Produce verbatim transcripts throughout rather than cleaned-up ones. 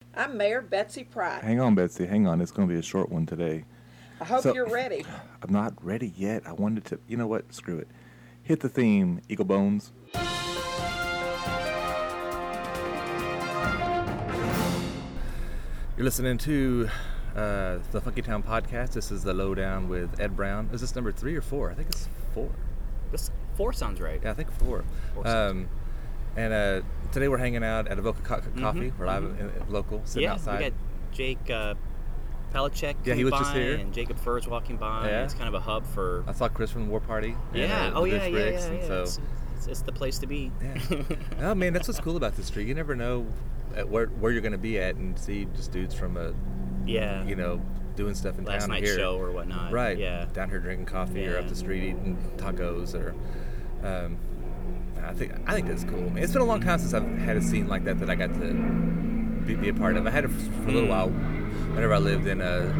I'm Mayor Betsy Pratt. Hang on, Betsy. Hang on. It's going to be a short one today. I hope So- you're ready. I'm not ready yet. I wanted to. You know what? Screw it. Hit the theme, Eagle Bones. You're listening to uh, the Funky Town Podcast. This is the Lowdown with Ed Brown. Is this number three or four? I think it's four. This four sounds right. Yeah, I think four. Four sounds um, and uh, today we're hanging out at Avoca Co- Coffee. Mm-hmm, We're live mm-hmm. in, in, local, sitting yeah, outside. we got Jake uh, Palachek Yeah, he coming was by just here. and Jacob Furr's walking by. Yeah. It's kind of a hub for. I saw Chris from the War Party. Yeah. And, uh, oh the yeah, Rich yeah, Ricks, yeah. and yeah. So, It's, it's, it's the place to be. yeah. Oh man, that's what's cool about this street. You never know at where where you're going to be at, and see just dudes from a yeah. you know doing stuff in Last town night here. show or whatnot. Right. Yeah. Down here drinking coffee or Yeah. up the street eating tacos or. Um, I think I think that's cool. Man, it's been a long time since I've had a scene like that that I got to be, be a part of. I had it for a little while whenever I lived in uh,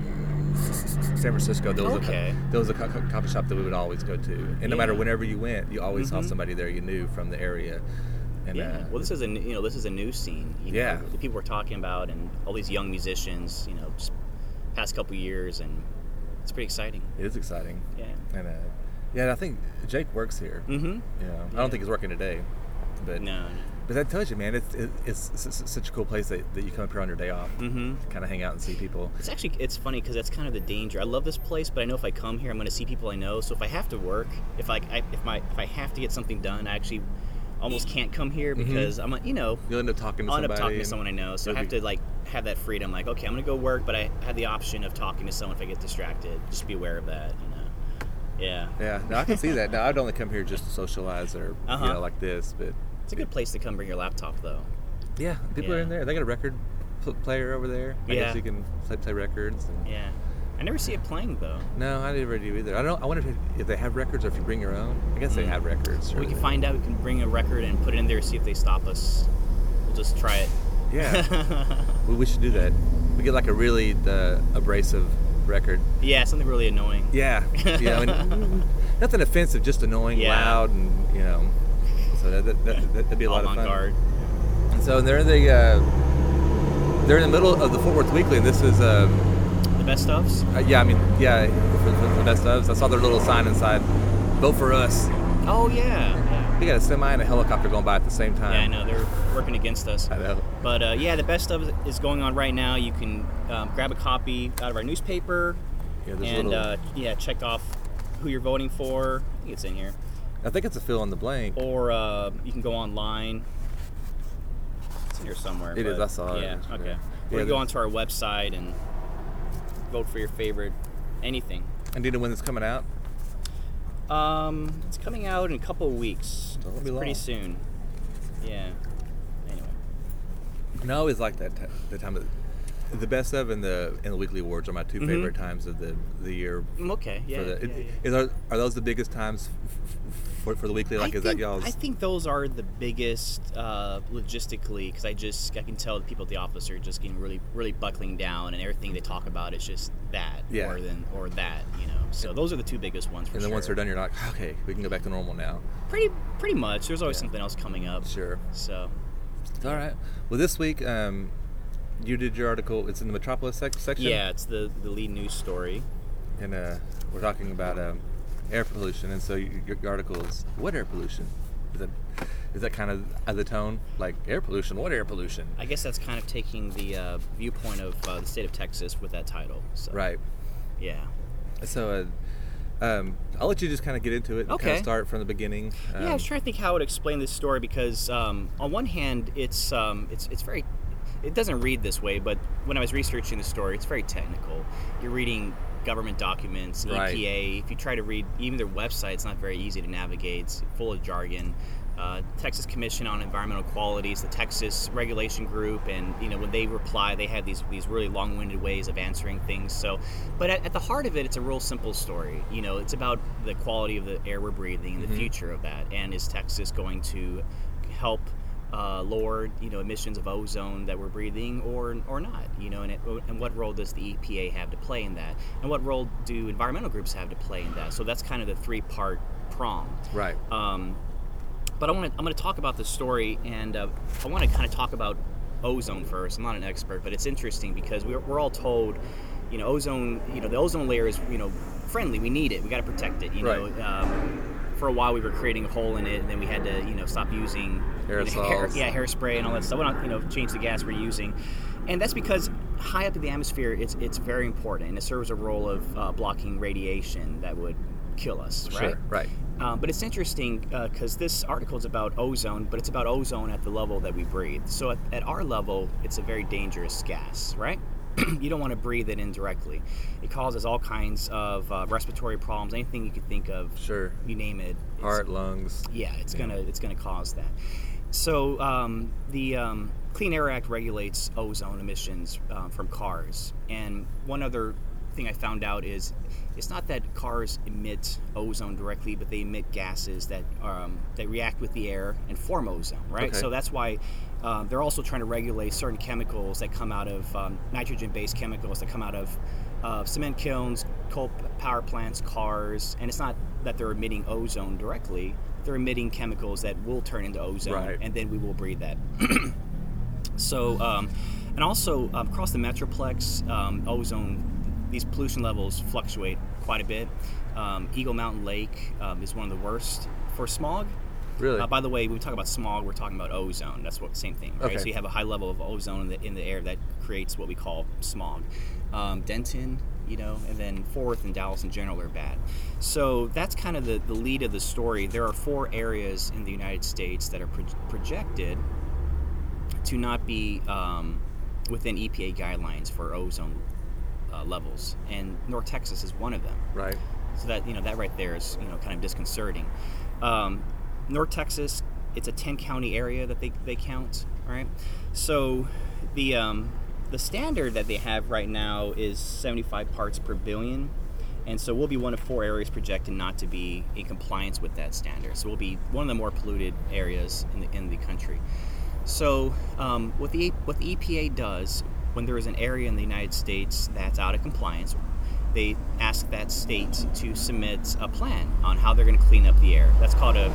San Francisco. There was Okay. a there was a co- co- coffee shop that we would always go to, and no Yeah. matter whenever you went, you always Mhm. saw somebody there you knew from the area. And, Yeah. uh, Well, this is a n- you know this is a new scene. You Yeah. Know, the people we're talking about and all these young musicians. You know, just past couple years, and it's pretty exciting. it is exciting. Yeah. And uh, yeah, I think Jake works here. Mm-hmm. You know, I Yeah. don't think he's working today, but No. no. but that tells you, man, it's it, it's, it's, it's such a cool place that, that you come up here on your day off, Mm-hmm. kind of hang out and see people. It's actually it's funny because that's kind of the danger. I love this place, but I know if I come here, I'm going to see people I know. So if I have to work, if I, I if my if I have to get something done, I actually almost can't come here because I'm you know You'll end up talking to I'll end somebody. up talking to and someone I know. So I you'll have be- to like have that freedom. Like okay, I'm going to go work, but I have the option of talking to someone if I get distracted. Just be aware of that. You know. Yeah. Yeah, no, I can see that. Now I'd only come here just to socialize or Uh-huh. you know like this, but It's a good place to come bring your laptop though. yeah, people are Yeah. in there. They got a record pl- player over there. I Yeah. guess you can play, play records. And, Yeah. I never see it playing though. no, I never do either. I don't. I wonder if, if they have records or if you bring your own. I guess they Mm. have records. We or- can find out. We can bring a record and put it in there, see if they stop us. We'll just try it. Yeah, we, we should do that. We get like a really the abrasive record. Yeah, something really annoying. Yeah, yeah. I mean, nothing offensive, just annoying, Yeah. loud, and you know. So that, that, that, that'd be a lot All of on fun. guard. And so they're in the uh, they're in the middle of the Fort Worth Weekly, and this is um, The best ofs? uh, yeah. I mean, yeah, for, for the best ofs. I saw their little sign inside. Vote for us. Oh yeah. Yeah. We got a semi and a helicopter going by at the same time. Yeah, I know they're working against us. I know. But uh, yeah, the best of is going on right now. You can um, grab a copy out of our newspaper Yeah, there's a and little. uh, yeah, check off who you're voting for. I think it's in here. I think it's a fill in the blank. Or uh, you can go online. It's in here somewhere. It is, but- I saw it. Yeah. Yeah. Okay. Yeah, Or you go the- onto our website and vote for your favorite anything. And do you know when it's coming out? Um, it's coming out in a couple of weeks. Don't It's be pretty long. soon. Yeah. Anyway. No, I always like that t- the time of the best of and the and the weekly awards are my 2 Mhm. favorite times of the the year. Mm, Okay. Yeah. for the, yeah, it- yeah. Is are, are those the biggest times f- f- for, for the weekly? Like, I is think, that y'all's? I think those are the biggest uh, logistically because I just I can tell the people at the office are just getting really really buckling down and everything they talk about is just that Yeah. or than or that you know. So those are the two biggest ones for and then sure. once they're done, you're like, okay, we can go back to normal now. Pretty pretty much. There's always Yeah. something else coming up. Sure. So All right. Well, this week, um, you did your article. It's in the Metropolis sec- section. yeah, it's the the lead news story. And uh, we're talking about um, air pollution, and so your, your article is what air pollution? Is that is that kind of uh, the tone? Like air pollution? What air pollution? I guess that's kind of taking the uh, viewpoint of uh, the state of Texas with that title. So, Right. Yeah. So, uh, um, I'll let you just kind of get into it. And Kind Okay. of start from the beginning. Um, Yeah, I was trying to think how I would explain this story because um, on one hand, it's um, it's it's very, it doesn't read this way, but when I was researching the story, it's very technical. You're reading government documents, Right. E P A. If you try to read even their website, it's not very easy to navigate. It's full of jargon. Uh, Texas Commission on Environmental Qualities, the Texas Regulation Group, and you know when they reply, they have these these really long-winded ways of answering things. So, but at, at the heart of it, it's a real simple story. You know, it's about the quality of the air we're breathing, and the Mhm. future of that, and is Texas going to help uh, lower you know emissions of ozone that we're breathing, or or not? You know, and it, and what role does the E P A have to play in that, and what role do environmental groups have to play in that? So that's kind of the three-part prong. Right. Um, but I want to I'm going to talk about the story, and uh, I want to kind of talk about ozone first. I'm not an expert, but it's interesting because we're, we're all told, you know, ozone, you know, the ozone layer is, you know, friendly. We need it. We got to protect it. You know, Right. um, for a while we were creating a hole in it, and then we had to, you know, stop using you know, Aerosols. hair, yeah, hairspray and all that stuff. We don't, you know, change the gas we're using, and that's because high up in the atmosphere, it's it's very important, and it serves a role of uh, blocking radiation that would kill us. Right. Sure. Right. Um, but it's interesting because uh, this article is about ozone, but it's about ozone at the level that we breathe. So at, at our level, it's a very dangerous gas, right? You don't want to breathe it in directly. It causes all kinds of uh, respiratory problems, anything you could think of. Sure. You name it. it's- Heart, lungs. Yeah, it's Yeah. gonna it's gonna cause that. So um, the um, Clean Air Act regulates ozone emissions uh, from cars, and one other thing I found out is it's not that cars emit ozone directly, but they emit gases that um, that react with the air and form ozone, right? Okay. So that's why um, they're also trying to regulate certain chemicals that come out of um, nitrogen-based chemicals that come out of uh, cement kilns, coal p- power plants, cars, and it's not that they're emitting ozone directly. They're emitting chemicals that will turn into ozone, Right. and then we will breathe that. So, um, and also um, across the Metroplex, um, ozone, these pollution levels fluctuate quite a bit. Um, Eagle Mountain Lake um, is one of the worst for smog. Really? Uh, by the way, when we talk about smog, we're talking about ozone. That's what same thing, right? Okay. So you have a high level of ozone in the, in the air that creates what we call smog. Um, Denton, you know, and then Fort Worth and Dallas in general are bad. So that's kind of the, the lead of the story. There are four areas in the United States that are pro- projected to not be um, within E P A guidelines for ozone uh, levels, and North Texas is one of them. Right. So that, you know, that right there is, you know, kind of disconcerting. Um, North Texas, it's a ten county area that they, they count, right? So the um, the standard that they have right now is seventy-five parts per billion, and so we'll be one of four areas projected not to be in compliance with that standard. So we'll be one of the more polluted areas in the in the country. So um, what the what the E P A does when there is an area in the United States that's out of compliance, they ask that state to submit a plan on how they're going to clean up the air. That's called a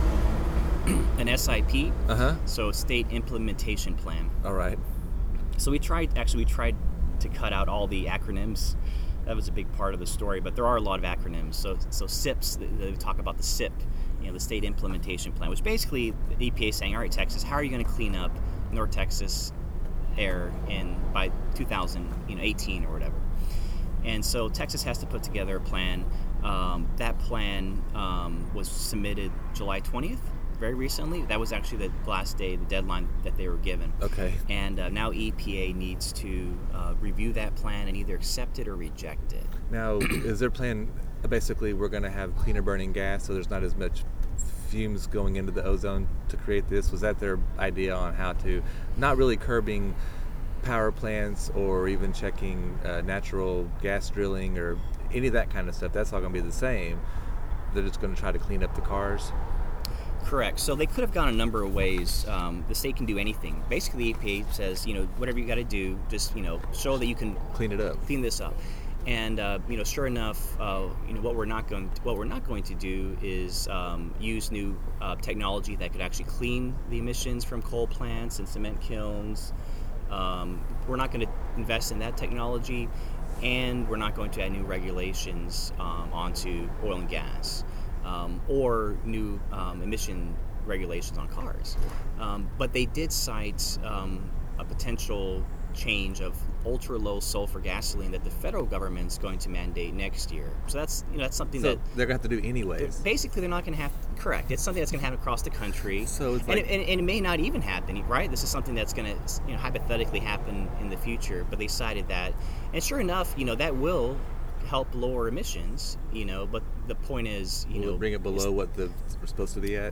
an S I P, Uh huh. so State Implementation Plan. All right. So we tried, actually, we tried to cut out all the acronyms. That was a big part of the story, but there are a lot of acronyms. So, so S I Ps, they talk about the S I P, you know, the State Implementation Plan, which basically the E P A is saying, all right, Texas, how are you going to clean up North Texas air in by two thousand eighteen or whatever? And so Texas has to put together a plan. Um, that plan um, was submitted July twentieth, very recently. That was actually the last day, the deadline that they were given. Okay. And uh, now E P A needs to uh, review that plan and either accept it or reject it. Now, is their plan basically we're going to have cleaner burning gas, so there's not as much fumes going into the ozone to create this? Was that their idea on how to, not really curbing power plants or even checking uh, natural gas drilling or any of that kind of stuff? That's all going to be the same. They're just going to try to clean up the cars. Correct. So they could have gone a number of ways. Um, the state can do anything. Basically, the E P A says, you know, whatever you got to do, just, you know, show that you can Clean it up. clean this up. And uh, you know, sure enough, uh, you know what we're not going to, what we're not going to do is um, use new uh, technology that could actually clean the emissions from coal plants and cement kilns. Um, we're not going to invest in that technology, and we're not going to add new regulations um, onto oil and gas um, or new um, emission regulations on cars. Um, but they did cite um, a potential change of ultra low sulfur gasoline that the federal government's going to mandate next year. So that's, you know, that's something So that they're going to have to do anyways. basically they're not going to have. Correct. It's something that's going to happen across the country. So it's and, like- it, and, and it may not even happen, right? This is something that's going to, you know, hypothetically happen in the future. But they cited that, and sure enough, you know, that will help lower emissions. You know, but the point is, you Will know, it bring it below what the, we're supposed to be at?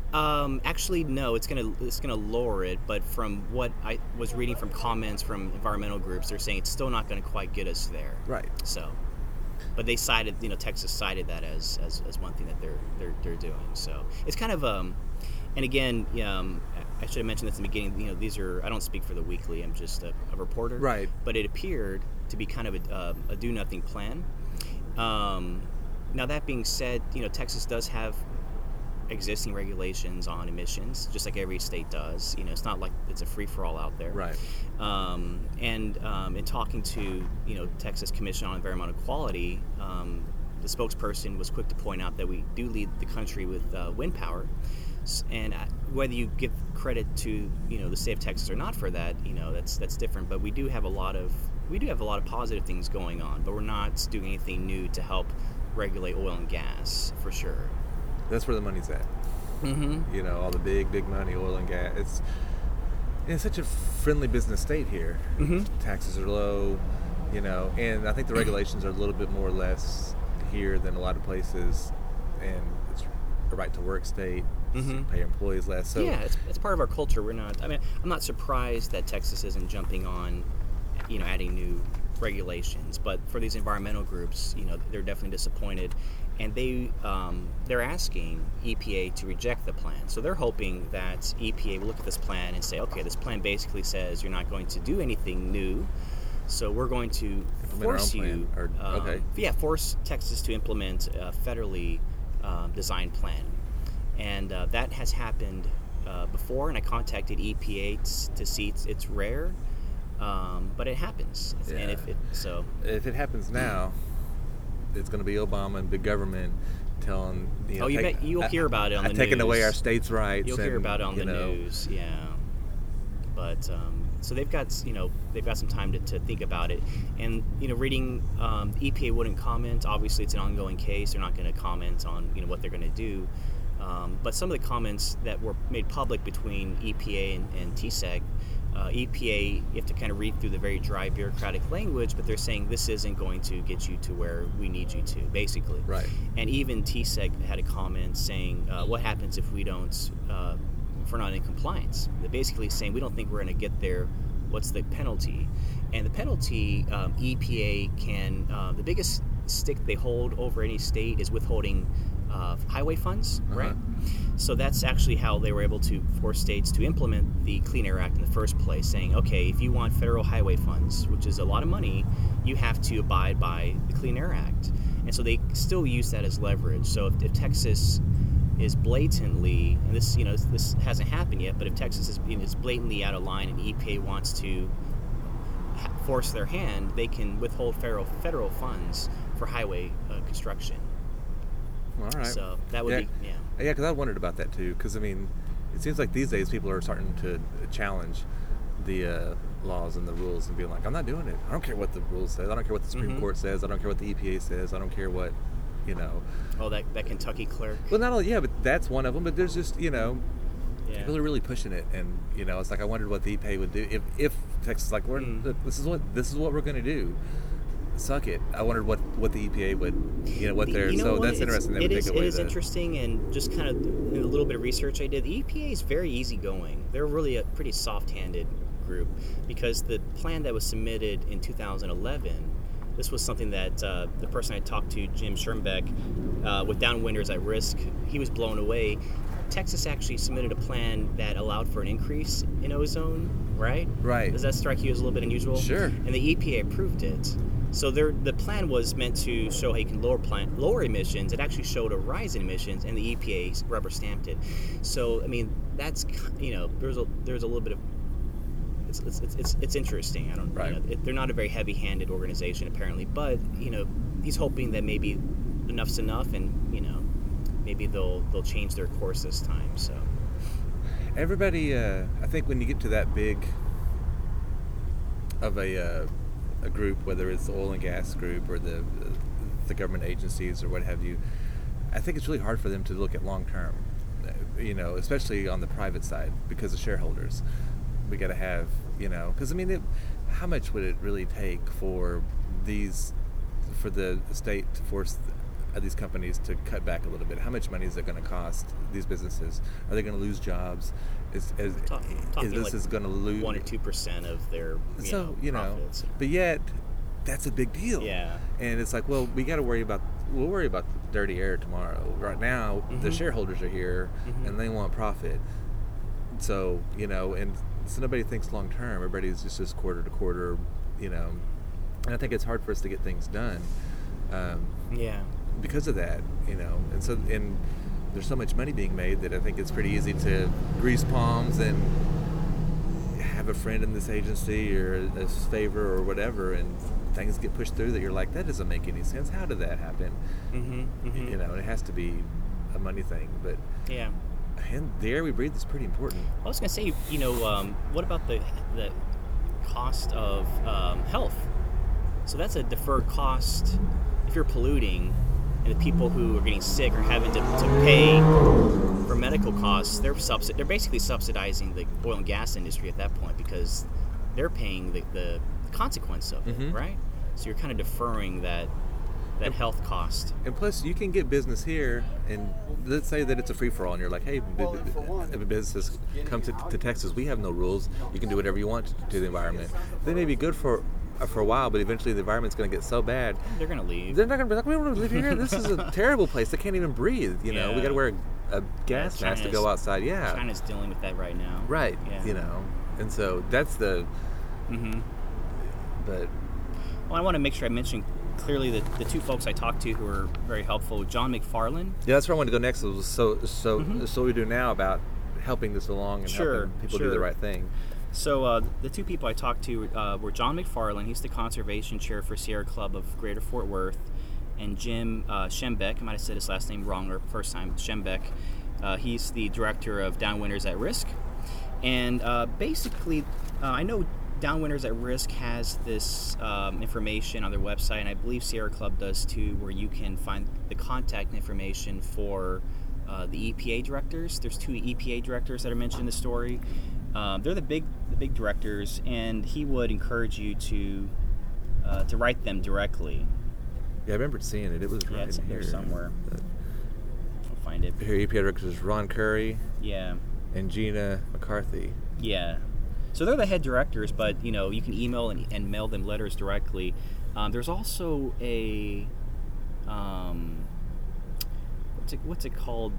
Um, actually, no. It's gonna it's gonna lower it, but from what I was reading from comments from environmental groups, they're saying it's still not going to quite get us there. Right. So, but they cited, you know, Texas cited that as, as, as one thing that they're they're they're doing. So it's kind of um, and again, um, I should have mentioned this in the beginning. You know, these are, I don't speak for the Weekly. I'm just a, a reporter. Right. But it appeared to be kind of a, uh, a do nothing plan. Um, now that being said, you know, Texas does have existing regulations on emissions, just like every state does. You know, it's not like it's a free-for-all out there. Right. Um, and um, in talking to, you know, Texas Commission on Environmental Quality, um, the spokesperson was quick to point out that we do lead the country with uh, wind power. And whether you give credit to, you know, the state of Texas or not for that, you know, that's that's different. But we do have a lot of we do have a lot of positive things going on, but we're not doing anything new to help regulate oil and gas for sure. That's where the money's at. Mm-hmm. You know, all the big, big money, oil and gas. It's it's such a friendly business state here. Mm-hmm. Taxes are low, you know, and I think the regulations are a little bit more or less here than a lot of places, and it's a right to work state. Mm-hmm. Pay employees less. So yeah, it's, it's part of our culture. We're not. I mean, I'm not surprised that Texas isn't jumping on, you know, adding new regulations. But for these environmental groups, you know, they're definitely disappointed, and they um, they're asking E P A to reject the plan. So they're hoping that E P A will look at this plan and say, okay, this plan basically says you're not going to do anything new. So we're going to Implement force our own you, plan, or- um, okay. yeah, force Texas to implement a federally uh, designed plan. And uh, that has happened uh, before, and I contacted E P A t- to see it's, it's rare, um, but it happens. Yeah. And if it, so, if it happens now, it's going to be Obama and big government telling, you know, oh, you take, bet you'll I- hear about it on I- the taking news. away our states' rights. You'll hear and, about it on you the know, news, yeah. But um, so they've got, you know, they've got some time to, to think about it. And, you know, reading um, E P A wouldn't comment. Obviously, it's an ongoing case. They're not going to comment on, you know, what they're going to do. Um, but some of the comments that were made public between E P A and, and T S E C, uh, E P A, you have to kind of read through the very dry bureaucratic language, but they're saying this isn't going to get you to where we need you to, basically. Right. And even T S E C had a comment saying, uh, what happens if we don't, uh, if we're not in compliance? They're basically saying, we don't think we're going to get there. What's the penalty? And the penalty, um, E P A can, uh, the biggest stick they hold over any state is withholding Uh, highway funds, Uh-huh. right? So that's actually how they were able to force states to implement the Clean Air Act in the first place, saying, okay, if you want federal highway funds, which is a lot of money, you have to abide by the Clean Air Act. And so they still use that as leverage. So if, if Texas is blatantly, and this, you know, this hasn't happened yet, but if Texas is, you know, is blatantly out of line and E P A wants to ha- force their hand, they can withhold federal federal funds for highway uh, construction. All right. So that would yeah. be, yeah. Yeah, because I wondered about that too. Because I mean, it seems like these days people are starting to challenge the uh, laws and the rules and being like, "I'm not doing it. I don't care what the rules says. I don't care what the Supreme Mhm. Court says. I don't care what the E P A says. I don't care what, you know." Oh, that, that Kentucky clerk. Well, not only yeah, but that's one of them. But there's just you know, Yeah. people are really pushing it, and you know, it's like I wondered what the E P A would do if if Texas is like, we're, Mm. look, this is what this is what we're going to do. Suck it. I wondered what, what the E P A would, you know, what they're. You know so what? that's It's- interesting. They It would is, take it away is the, interesting, and just kind of in a little bit of research I did, the E P A is very easygoing. They're really a pretty soft-handed group because the plan that was submitted in two thousand eleven, this was something that uh, the person I talked to, Jim Schirmbeck, uh, with Downwinders at Risk, he was blown away. Texas actually submitted a plan that allowed for an increase in ozone, right? Right. Does that strike you as a little bit unusual? Sure. And the E P A approved it. So there, the plan was meant to show how you can lower plan, lower emissions. It actually showed a rise in emissions, and the E P A rubber stamped it. So I mean, that's, you know, there's a there's a little bit of it's it's it's, it's, it's interesting. I don't Right. you know, it, they're not a very heavy-handed organization apparently, but you know, he's hoping that maybe enough's enough, and you know, maybe they'll they'll change their course this time. So Everybody, uh, I think when you get to that big of a uh, a group, whether it's the oil and gas group or the the government agencies or what have you, I think it's really hard for them to look at long term. You know, especially on the private side because of shareholders. We got to have, you know, because I mean, it, how much would it really take for these, for the state to force these companies to cut back a little bit? How much money is it going to cost these businesses? Are they going to lose jobs? Is, is, Talk, talking is this like is going to lose one or two percent of their you so know, you know, profits. but yet that's a big deal. Yeah. And it's like, well, we got to worry about we'll worry about the dirty air tomorrow. Right now, the Mhm. shareholders are here Mhm. and they want profit. So you know, and so nobody thinks long term. Everybody's just just quarter to quarter, you know. And I think it's hard for us to get things done um, Yeah. because of that, you know. And so, and there's so much money being made that I think it's pretty easy to grease palms and have a friend in this agency or a favor or whatever, and things get pushed through that you're like, that doesn't make any sense. How did that happen? Mm-hmm, mm-hmm. You know, and it has to be a money thing. But yeah, and the air we breathe is pretty important. I was gonna say, you know, um, what about the the cost of um, health? So that's a deferred cost if you're polluting, and the people who are getting sick are having to, to pay for medical costs. They're subsid- They're basically subsidizing the oil and gas industry at that point because they're paying the, the consequence of it, Mhm. right? So you're kind of deferring that that health cost. And plus, you can get business here, and let's say that it's a free-for-all, and you're like, hey, b- b- if a business comes to, to Texas, we have no rules. You can do whatever you want to the environment. They may be good for uh, for a while, but eventually the environment's going to get so bad. They're gonna leave. They're not going to be like, we don't want to live here. This is a terrible place. They can't even breathe. You know, we Yeah. got to wear a, a gas Yeah, mask to China's- go outside. Yeah, China's dealing with that right now. right. Yeah. You know, and so that's the. Mm-hmm. But Well, I want to make sure I mention clearly the, the two folks I talked to who were very helpful. John McFarland. yeah, that's where I wanted to go next. Was so so Mhm. so what we do now about helping this along and Sure, helping people do sure. the right thing. So uh, the two people I talked to uh, were John McFarland. He's the conservation chair for Sierra Club of Greater Fort Worth, and Jim uh, Schembeck. I might have said his last name wrong or first time. Schembeck. Uh, he's the director of Downwinders at Risk, and uh, basically, uh, I know Downwinders at Risk has this um, information on their website, and I believe Sierra Club does too, where you can find the contact information for uh, the E P A directors. There's two E P A directors that are mentioned in the story. Um, they're the big, the big directors, and he would encourage you to uh, to write them directly. Yeah, I remember seeing it. It was Yeah, right it's in in there here somewhere. But I'll find it. here, E P A directors Ron Curry Yeah, and Gina McCarthy. yeah. So they're the head directors, but you know you can email and, and mail them letters directly. Um, there's also a um, what's it, what's it called?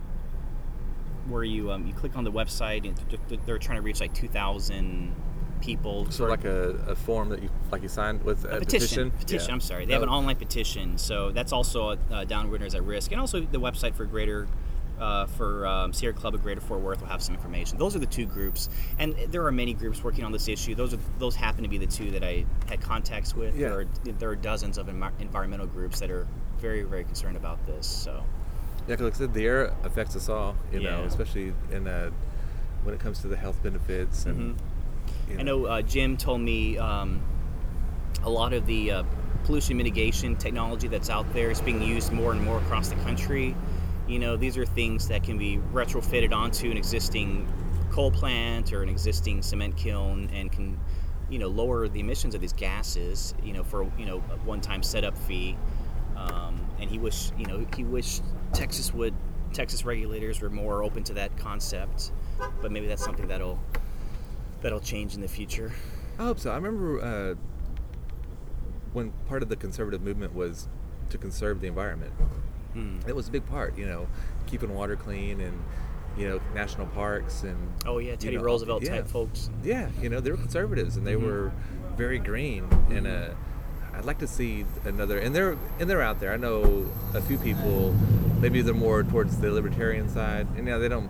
Where you um, you click on the website and th- th- they're trying to reach like two thousand people. So like a, a form that you like you signed with a, A petition. petition. Petition. Yeah. I'm sorry. They have an Oh, online petition, so that's also uh, Downwinders at Risk, and also the website for Greater uh, for um, Sierra Club of Greater Fort Worth will have some information. Those are the two groups, and there are many groups working on this issue. Those are those happen to be the two that I had contacts with. Yeah. There are there are dozens of envi- environmental groups that are very very concerned about this. So Yeah, because like I said, the air affects us all. You know, Yeah. especially in uh, when it comes to the health benefits. And Mhm. you I know uh, Jim told me um, a lot of the uh, pollution mitigation technology that's out there is being used more and more across the country. You know, these are things that can be retrofitted onto an existing coal plant or an existing cement kiln and can, you know, lower the emissions of these gases, you know, for, you know, a one-time setup fee. Um, and he wish, you know, he wished Texas would, Texas regulators were more open to that concept, but maybe that's something that'll, that'll change in the future. I hope so. I remember uh, when part of the conservative movement was to conserve the environment. Hmm. It was a big part, you know, keeping water clean and, you know, national parks and. Oh yeah, Teddy you know, Roosevelt yeah. type folks. Yeah, you know, they were conservatives and they Mhm. were very green. And uh, I'd like to see another, and they're and they're out there. I know a few people, maybe they're more towards the libertarian side, and yeah, they don't.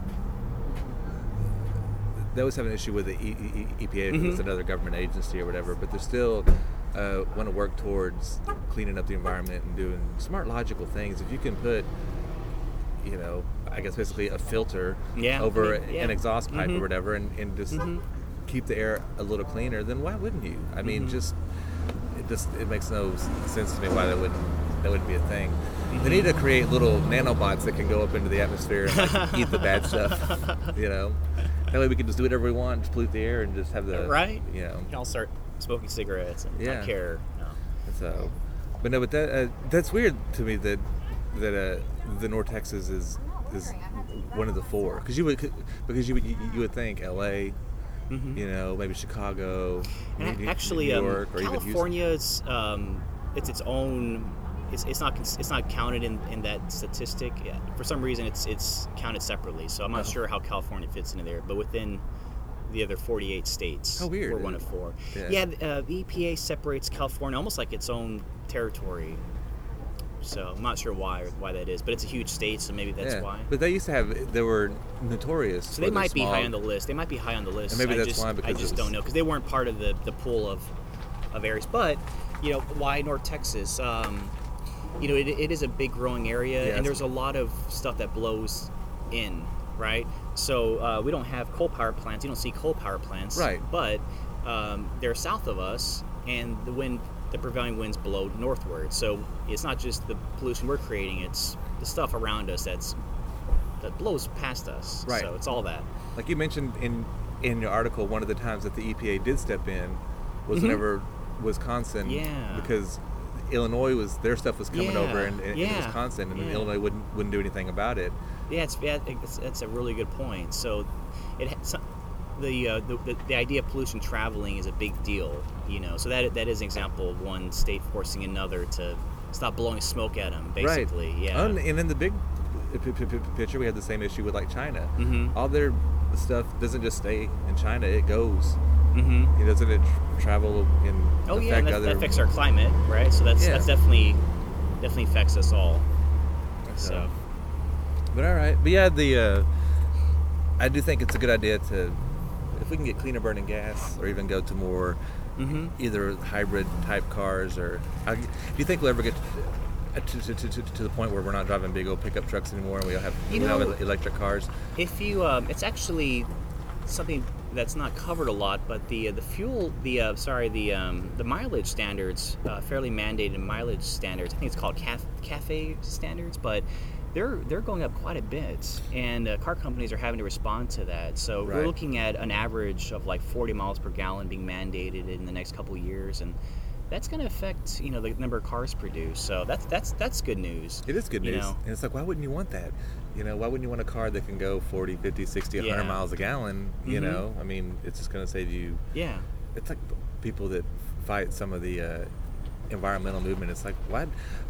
They always have an issue with the E- E- E P A because it's Mhm. another government agency or whatever, but they're still uh, want to work towards cleaning up the environment and doing smart, logical things. If you can put, you know, I guess basically a filter Yeah, over yeah. an exhaust pipe Mhm. or whatever, and, and just Mhm. keep the air a little cleaner, then why wouldn't you? I mean, Mhm. just it just it makes no s- sense to me why that wouldn't that wouldn't be a thing. They need to create little nanobots that can go up into the atmosphere and like, eat the bad stuff. You know, that way we can just do whatever we want, just pollute the air, and just have the Right. You know, You can all start smoking cigarettes and Yeah. not care. No. so. But no, but that uh, that's weird to me that that uh, the North Texas is is one of the four because you would because you would you, you would think L A. Mhm. You know, maybe Chicago, And New- a- actually, New um, York, or even Houston. California is um, it's its own. It's, it's not cons- it's not counted in, in that statistic. Yeah. For some reason, it's it's counted separately. So I'm not Oh. sure how California fits into there. But within the other forty-eight states, How weird. we're one of four. Yeah. Yeah, uh, the E P A separates California almost like its own territory. So I'm not sure why why that is, but it's a huge state, so maybe that's yeah. why. But they used to have, they were notorious. So they might be high on the list. They might be high on the list. And maybe I that's just, why, because I just it's- don't know because they weren't part of the, the pool of of areas. But you know, why North Texas? Um, you know, it, it is a big growing area, Yeah, and there's a lot of stuff that blows in, right? So uh, we don't have coal power plants. You don't see coal power plants, Right. But um, they're south of us, and the wind, the prevailing winds blow northward. So it's not just the pollution we're creating; it's the stuff around us that's that blows past us. Right. So it's all that. Like you mentioned in in your article, one of the times that the E P A did step in was Mhm. whenever Wisconsin, Yeah. because Illinois was their stuff was coming Yeah, over in, in, in yeah, Wisconsin, and yeah. Illinois wouldn't wouldn't do anything about it. Yeah, it's, yeah, it's that's a really good point. So, it ha- so- the, uh, the the the idea of pollution traveling is a big deal, you know. So that that is an example of one state forcing another to stop blowing smoke at them, basically. Right. Yeah. Oh, and, and in the big p- p- p- picture, we had the same issue with like China. Mhm. All their stuff doesn't just stay in China; it goes. Mm-hmm. It doesn't it tr- travel and Oh affect yeah, and that, other. that affects our climate, right? So that's Yeah. that's definitely definitely affects us all. So. But all right, but yeah, the uh, I do think it's a good idea to, if we can get cleaner burning gas, or even go to more Mm-hmm. either hybrid type cars, or I, do you think we'll ever get to, to, to, to, to the point where we're not driving big old pickup trucks anymore, and we have You we have know- electric cars? If you, um, it's actually something that's not covered a lot, but the the fuel, the uh, sorry, the um, the mileage standards, uh, fairly mandated mileage standards. I think it's called caf- cafe standards, but they're they're going up quite a bit, and uh, car companies are having to respond to that. So Right. we're looking at an average of like forty miles per gallon being mandated in the next couple of years, and that's going to affect you know the number of cars produced. So that's that's that's good news. It is good You news. know? And it's like, why wouldn't you want that? You know, why wouldn't you want a car that can go forty, fifty, sixty, one hundred Yeah. miles a gallon? You Mhm. know, I mean, it's just going to save you. Yeah. It's like people that fight some of the uh, environmental movement. It's like, why?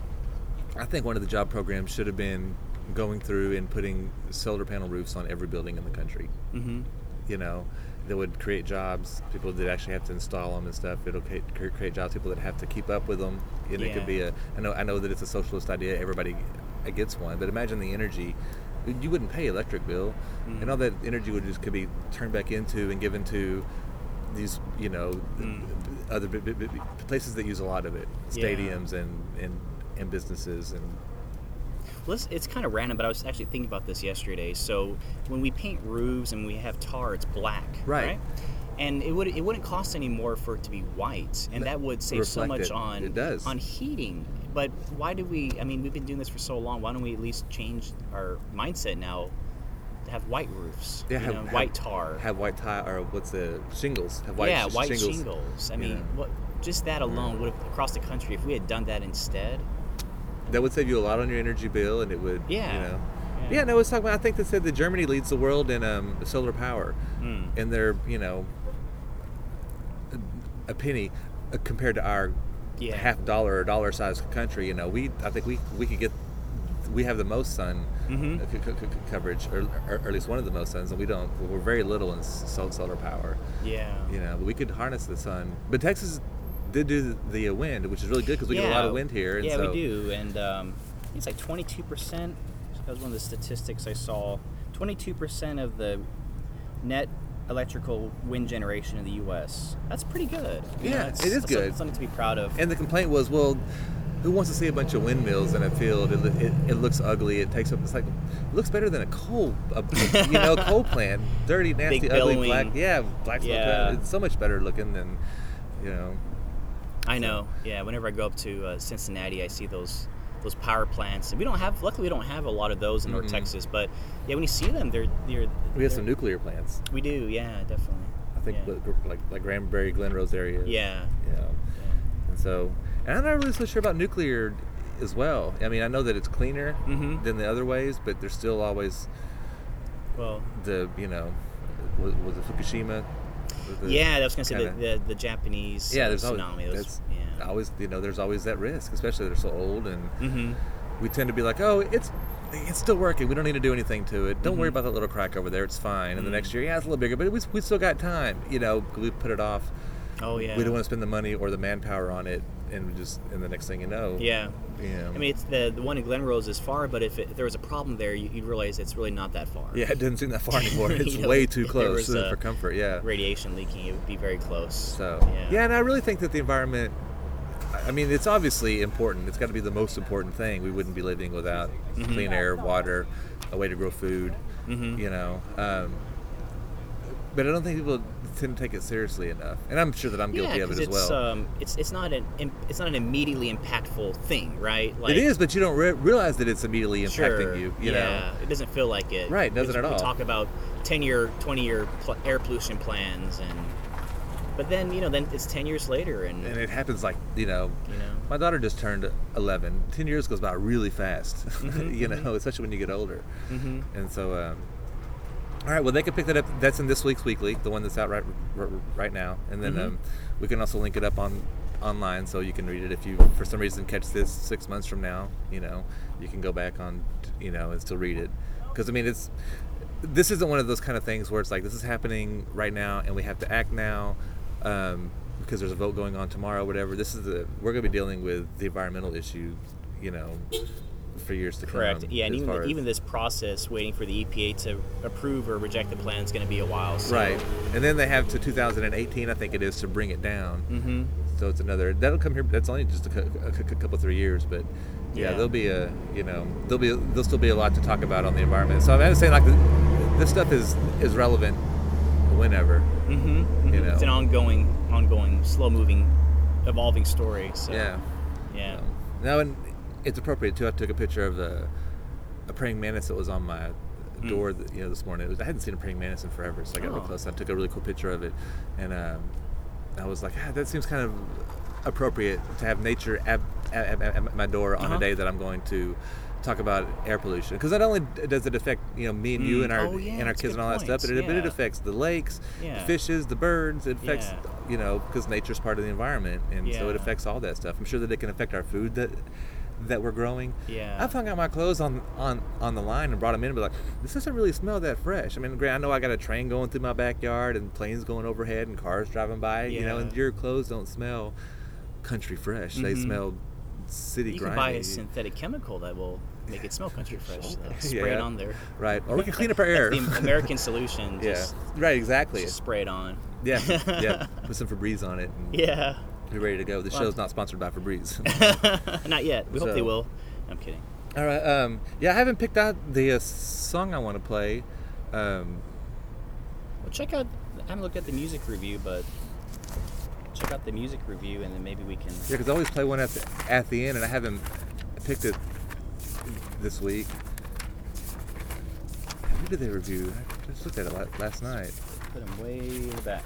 I think one of the job programs should have been going through and putting solar panel roofs on every building in the country. Mm-hmm. You know, that would create jobs. People that actually have to install them and stuff. It'll create, create jobs. People that have to keep up with them. And it could be Yeah. a. I know. I know that it's a socialist idea. Everybody gets one. But imagine the energy. You wouldn't pay electric bill, Mm. and all that energy would just could be turned back into and given to these, you know, Mm. other b- b- b- places that use a lot of it, Yeah. stadiums and and and businesses and. Well, it's, it's kind of random, but I was actually thinking about this yesterday. So when we paint roofs and we have tar, it's black, Right. right? And it would it wouldn't cost any more for it to be white, and that would save so Reflect much it. on It does. on heating. But why do we? I mean, we've been doing this for so long. Why don't we at least change our mindset now to have white roofs? Yeah, you have, know, have- white tar. Have white tile or what's the shingles? Have white yeah, sh- white shingles. shingles. I you mean, know. what? Just that alone would have across the country if we had done that instead. That would save you a lot on your energy bill, and it would, Yeah. you know. Yeah. Yeah, no, it's talking about. I think they said that Germany leads the world in um, solar power, Mm. and they're, you know, a penny uh, compared to our Yeah. half dollar or dollar sized country. You know, we I think we we could get. We have the most sun Mhm. uh, c- c- c- coverage, or, or at least one of the most suns, and we don't. We're very little in s- sol- solar power. Yeah. You know, but we could harness the sun. But Texas did do the, the uh, wind, which is really good because we get a lot of wind here. And yeah, so, we do, and um, I think it's like twenty-two percent. That was one of the statistics I saw. twenty-two percent of the net electrical wind generation in the U S. That's pretty good. You Yeah, know, it's, it is it's good. Something to be proud of. And the complaint was, well, who wants to see a bunch of windmills in a field? It, it, it looks ugly. It takes up. It's like it looks better than a coal, a, you know, coal plant. Dirty, nasty, Big ugly, billowing. black. Yeah, black smoke. Yeah. It's so much better looking than, you know. I know. Yeah, whenever I go up to uh, Cincinnati, I see those those power plants. And we don't have. Luckily, we don't have a lot of those in North Mhm. Texas. But yeah, when you see them, they're they're. We have they're- some nuclear plants. We do. Yeah, definitely. I think Yeah. like, like like Granbury, Glen Rose area. Yeah. You know. And so, and I'm not really so sure about nuclear as well. I mean, I know that it's cleaner Mhm. than the other ways, but there's still always Well. the, you know, was, was it Fukushima? The Yeah, I was gonna say the, kinda- the the Japanese yeah, uh, there's always, tsunami. Those, that's yeah. always, you know, there's always that risk, especially they're so old, and Mm-hmm. we tend to be like, oh, it's it's still working. We don't need to do anything to it. Don't worry Mhm. about that little crack over there. It's fine. And the Mhm. next year, yeah, it's a little bigger, but we we still got time. You know, we put it off. Oh yeah. we don't want to spend the money or the manpower on it, and we just and the next thing you know, Yeah. you know, I mean, it's the the one in Glen Rose is far, but if, it, if there was a problem there, you, you'd realize it's really not that far. yeah, it doesn't seem that far anymore. It's You know, way too if there close was, uh, for comfort. Yeah. Radiation leaking, it would be very close. So yeah. yeah, and I really think that the environment. I mean, it's obviously important. It's got to be the most important thing. We wouldn't be living without Mm-hmm. clean air, water, a way to grow food. Mhm. You know, um, but I don't think people tend to take it seriously enough, and I'm sure that I'm guilty yeah, of it 'cause as it's, well. Um, it's it's not an im- it's not an immediately impactful thing, right? Like, it is, but you don't re- realize that it's immediately impacting Sure. you. You yeah, know, it doesn't feel like it. Right, doesn't we, at all. We talk about ten-year, twenty-year pl- air pollution plans, and but then you know, then it's ten years later, and, and it happens like you know. you know, My daughter just turned eleven. Ten years goes by really fast, Mhm, you know, especially when you get older. hmm And so, um, all right, well, they can pick that up. That's in this week's weekly, the one that's out right r- right now. And then Mhm. um, we can also link it up on online so you can read it if you, for some reason, catch this six months from now. You know, you can go back on, you know, and still read it. Because I mean, it's this isn't one of those kind of things where it's like this is happening right now and we have to act now. Um, because there's a vote going on tomorrow, whatever. This is the we're going to be dealing with the environmental issue, you know, for years to correct. come. Yeah, and as far even as- even this process, waiting for the E P A to approve or reject the plan, is going to be a while. So. right, and then they have to two thousand eighteen, I think it is, to bring it down. Mm-hmm. So it's another that'll come here. That's only just a, cou- a cou- couple three years, but yeah, Yeah. there'll be a you know there'll be there'll still be a lot to talk about on the environment. So I'm gonna say like the, this stuff is is relevant whenever. Mm-hmm. You know. It's an ongoing, ongoing, slow-moving, evolving story. So. Yeah. Yeah. Um, now, and it's appropriate too. I took a picture of a, a praying mantis that was on my Mm. door, th- you know, this morning. It was, I hadn't seen a praying mantis in forever, so I got real Oh. close. I took a really cool picture of it, and um, I was like, ah, that seems kind of appropriate to have nature at, at, at, at my door on Uh-huh. a day that I'm going to talk about air pollution, because not only does it affect you know me and you Mm. and our Oh, yeah, and our that's a kids good and all that stuff, point. but it, but it Yeah. affects the lakes, Yeah. the fishes, the birds. It affects Yeah. you know because nature's part of the environment, and so it Yeah. affects all that stuff. I'm sure that it can affect our food that that we're growing. Yeah. I've hung out my clothes on on on the line and brought them in and be like, this doesn't really smell that fresh. I mean, granted, I know I got a train going through my backyard and planes going overhead and cars driving by, you know, Yeah. and your clothes don't smell country fresh. They Mhm. smell city You grimy. can buy a synthetic chemical that will make it smell country fresh. though. Spray Yeah. it on there. Right. Or we can clean up our air. That's the American solution. Yeah. Just, Right, exactly. just spray it on. Yeah. Yeah. Put some Febreze on it and Yeah. be ready to go. The Well- show's not sponsored by Febreze. Not yet. We hope they So- will. I'm kidding. All right. Um, yeah, I haven't picked out the uh, song I want to play. Um, Well, check out. I haven't looked at the music review, but check out the music review, and then maybe we can. yeah, because I always play one at the, at the end, and I haven't picked it this week. Who did they review? I just looked at it la- last night. Put them way in the back.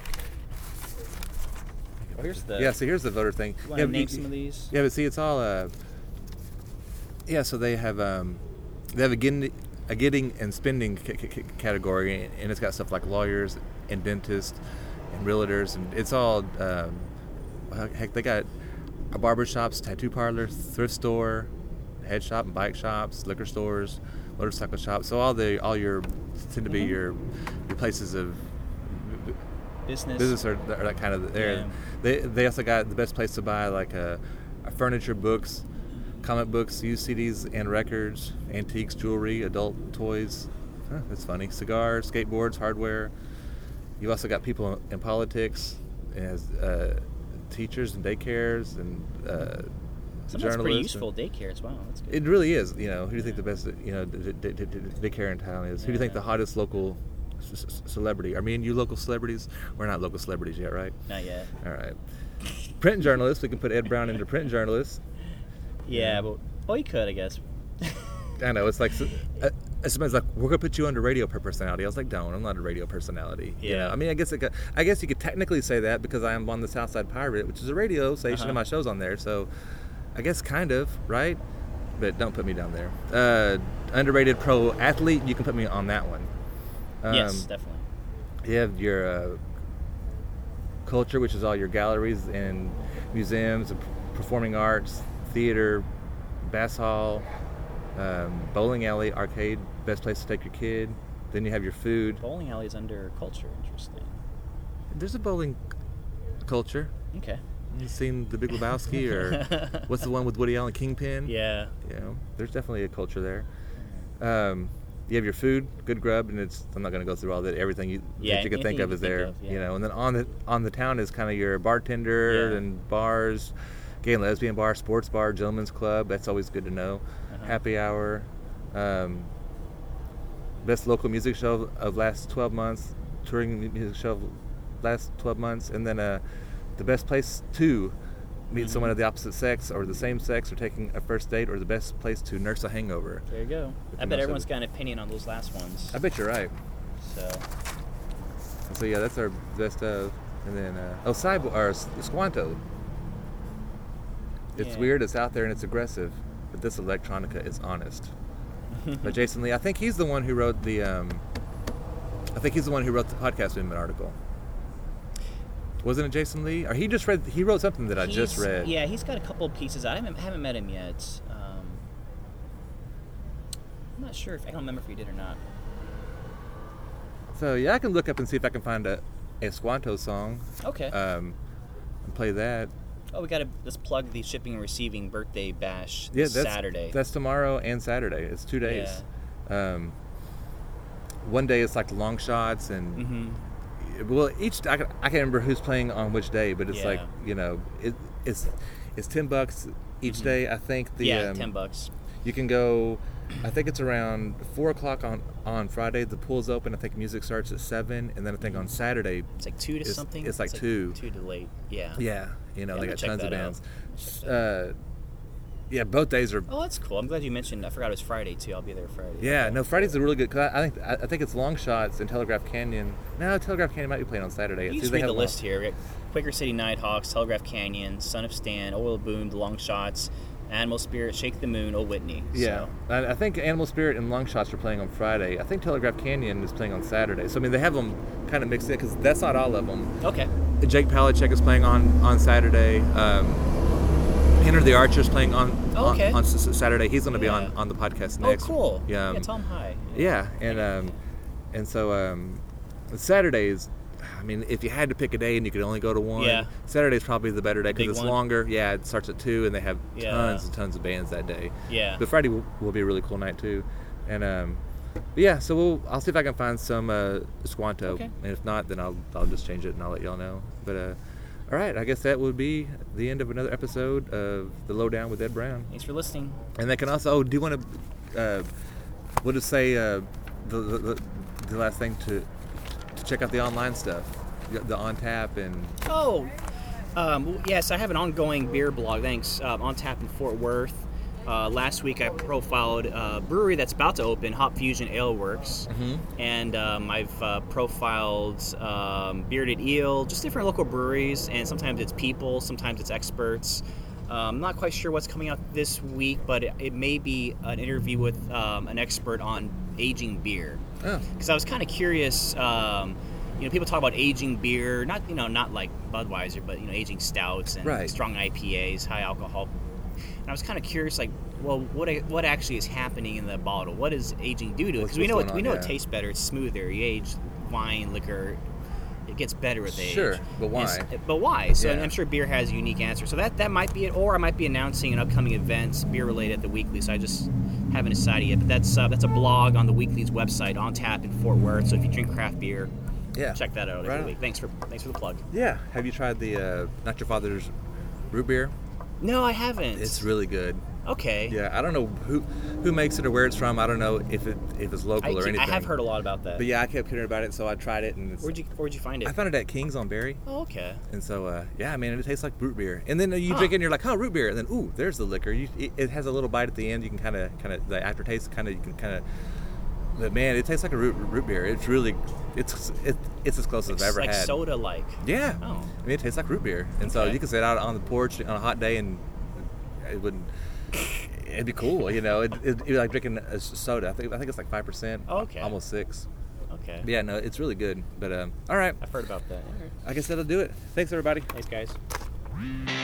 Oh, here's the. Yeah, so here's the voter thing. You want yeah, to but name you- some of these? Yeah, but see, it's all. Uh, yeah, so they have um, they have a getting, a getting and spending c- c- c- category, and it's got stuff like lawyers and dentists and realtors, and it's all. Um, heck, they got a barber shops, tattoo parlor, thrift store, head shop and bike shops, liquor stores, motorcycle shops. So all the all your tend to be Mhm. your your places of Business. business are, are that kind of there. Yeah. They they also got the best place to buy like a, a furniture, books, comic books, used C Ds and records, antiques, jewelry, adult toys. Huh, that's funny. Cigars, skateboards, hardware. You also got people in politics, as uh, teachers and daycares and uh, Some that's journalists. pretty and- useful daycare as well. That's good. It really is. You know, who do you think the best you know d- d- d- d- daycare in town is? Who do you think Yeah. the hottest local c- c- celebrity? Are me and you local celebrities? We're not local celebrities yet, right? Not yet. All right. Print journalists. We can put Ed Brown into print journalists. Yeah, but well, you could, I guess. I know it's like uh, somebody's like, we're gonna put you under radio personality. I was like, don't. I'm not a radio personality. You Yeah. know? I mean, I guess it could, I guess you could technically say that because I am on the Southside Pirate, which is a radio station, Uh-huh. and my show's on there. So, I guess kind of right. But don't put me down there. Uh, underrated pro athlete. You can put me on that one. Um, yes, definitely. You have your uh, culture, which is all your galleries and museums, and performing arts, theater, bass hall, um, bowling alley, arcade, best place to take your kid. Then you have your food. Bowling alley is under culture. Interesting. There's a bowling culture. Okay. You seen The Big Lebowski, or what's the one with Woody Allen, Kingpin? Yeah. You know, there's definitely a culture there. Um, you have your food, good grub, and it's. I'm not going to go through all that. Everything you Yeah, that you can think anything of you is can there. think of, yeah. You know, and then on the on the town is kind of your bartender Yeah. and bars, gay and lesbian bar, sports bar, gentleman's club. That's always good to know. Uh-huh. Happy hour. Um, best local music show of last twelve months. Touring music show of last twelve months, and then uh, the best place to meet Mhm. someone of the opposite sex or the same sex, or taking a first date, or the best place to nurse a hangover. There you go. With I the bet most everyone's of got an opinion on those last ones. I bet you're right. So, So yeah, that's our best of. And then uh, oh, Cyborg or S- Squanto. It's Yeah. weird, it's out there, and it's aggressive, but this electronica is honest. But Jason Lee, I think he's the one who wrote the. Um, I think he's the one who wrote the podcast movement article. Wasn't it Jason Lee? Or he just read? He wrote something that I just He's- read. Yeah, he's got a couple of pieces. I haven't, haven't met him yet. Um, I'm not sure if I don't remember if he did or not. So yeah, I can look up and see if I can find a, a Squanto song. Okay. Um, and play that. oh, we got to let's plug the shipping and receiving birthday bash Yeah, this that's Saturday. That's tomorrow and Saturday. It's two days. Um, one day it's like long shots and Mm-hmm. well, each I, can- I can't remember who's playing on which day, but it's Yeah. like you know it, it's it's ten bucks each Mhm. day. I think the yeah, um, ten bucks. you can go. I think it's around four o'clock on on Friday. The pool's open. I think music starts at seven, and then I think on Saturday, It's like two to it's- something. it's like two. Two to late. Yeah. yeah, you know Yeah, they I'm got gonna tons check of that out. bands. Check that Uh, yeah, both days are. Oh, that's cool. I'm glad you mentioned. I forgot it was Friday too. I'll be there Friday. Yeah, Okay. no, Friday's a really good. Cause I, I think I, I think it's Long Shots and Telegraph Canyon. No, Telegraph Canyon might be playing on Saturday. You It's just either they read the have list long- here. We got Quaker City Nighthawks, Telegraph Canyon, Son of Stan, Oil Boone, The Long Shots, Animal Spirit, Shake the Moon, Old Whitney. Yeah, So, I, I think Animal Spirit and Long Shots are playing on Friday. I think Telegraph Canyon is playing on Saturday. So I mean, they have them kind of mixed in because that's not all of them. okay. Jake Palachek is playing on on Saturday. Um, Henry the Archer is playing on Oh, okay. on, on S- S- Saturday. He's going to be on, Yeah. on the podcast Oh, next. cool. Yeah. Yeah, tell him hi. Yeah, and um, and so um, Saturdays. I mean, if you had to pick a day and you could only go to one, Yeah. Saturday's probably the better day Big because it's one. longer. Yeah, it starts at two, and they have Yeah. tons and tons of bands that day. Yeah. But Friday will, will be a really cool night too, and um, but yeah. So we'll I'll see if I can find some uh, Squanto, Okay. and if not, then I'll I'll just change it and I'll let y'all know. But uh, all right, I guess that would be the end of another episode of the Lowdown with Ed Brown. Thanks for listening. And they can also. Oh, do you want to? Uh, we'll just say uh, the, the the last thing to to check out the online stuff, the On Tap and Oh, um, yes, I have an ongoing beer blog. Thanks. Um, on tap in Fort Worth. Uh, last week I profiled a brewery that's about to open, Hop Fusion Ale Works, and um, I've uh, profiled um, Bearded Eel, just different local breweries, and sometimes it's people, sometimes it's experts. Um, I'm not quite sure what's coming out this week, but it, it may be an interview with um, an expert on aging beer. oh Because I was kind of curious. Um, you know, people talk about aging beer, not you know, not like Budweiser, but you know, aging stouts and Right. strong I P As, high alcohol. And I was kind of curious, like, well, what what actually is happening in the bottle? What does aging do to it? What's- Because we what's know going it, on, we know yeah. it tastes better, it's smoother. You age wine, liquor, it gets better with age. Sure, but why? And s- but why? So Yeah. I'm sure beer has a unique answer. So that that might be it, or I might be announcing an upcoming event, beer related at the Weekly. So I just haven't decided yet. But that's uh, that's a blog on the Weekly's website, On Tap in Fort Worth. So if you drink craft beer, yeah. check that out every Right on. week. Thanks for thanks for the plug. Yeah. Have you tried the uh, Not Your Father's root beer? No, I haven't. It's really good. okay. Yeah, I don't know who who makes it or where it's from. I don't know if it if it's I, local or anything. I have heard a lot about that. But yeah, I kept hearing about it, so I tried it, and it's, Where'd you Where'd you find it? I found it at King's on Berry. oh, okay. And so, uh, yeah, I mean, it tastes like root beer. And then you Huh. drink it and you're like, oh, root beer. And then, ooh, there's the liquor. You, it, it has a little bite at the end. You can kind of, kind of, the aftertaste kind of, you can kind of, but man, it tastes like a root, root beer. It's really, it's it, it's as close as I've ever like had. soda like. Yeah. Oh. I mean, it tastes like root beer. And so Okay. you can sit out on the porch on a hot day and it wouldn't, it'd be cool, you know. It, it, it'd be like drinking a soda. I think I think it's like five percent. Oh, okay. Almost six. Okay. But yeah, no, it's really good. But um, all right, I've heard about that. All right. I guess that'll do it. Thanks, everybody. Thanks, guys.